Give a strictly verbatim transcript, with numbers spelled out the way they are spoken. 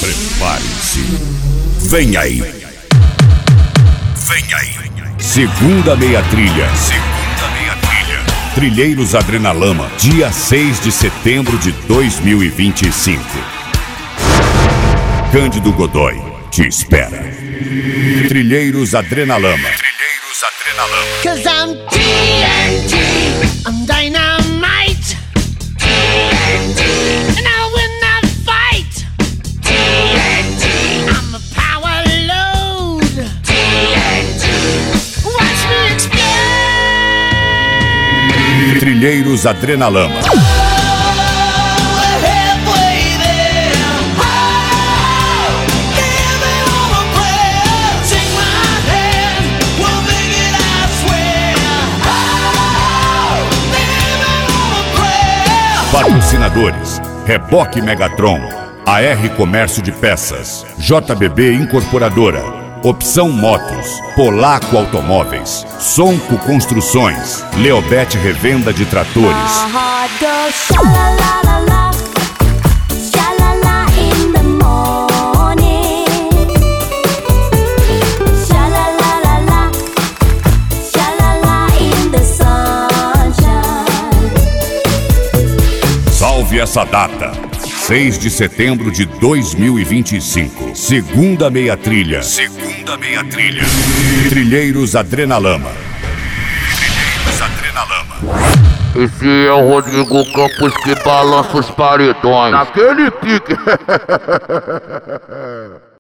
Prepare-se. Vem aí. Vem aí. Segunda meia trilha. Segunda meia trilha. Trilheiros Adrenalama, dia seis de setembro de dois mil e vinte e cinco. Cândido Godoy te espera. Trilheiros Adrenalama. Trilheiros Adrenalama. 'Cause I'm T N T, I'm dynamite. T N T, and I will not fight. T N T, I'm a power load. T N T, watch me explode. Trilheiros Adrenalama. Patrocinadores: Reboque Megatron, A R Comércio de Peças, J B B Incorporadora, Opção Motos, Polaco Automóveis, Sonco Construções, Leobete Revenda de Tratores. Salve essa data, seis de setembro de dois mil e vinte e cinco, segunda meia trilha. Segunda meia trilha. Trilheiros Adrenalama. Trilheiros Adrenalama. Esse é o Rodrigo Campos que balança os paredões. Naquele pique.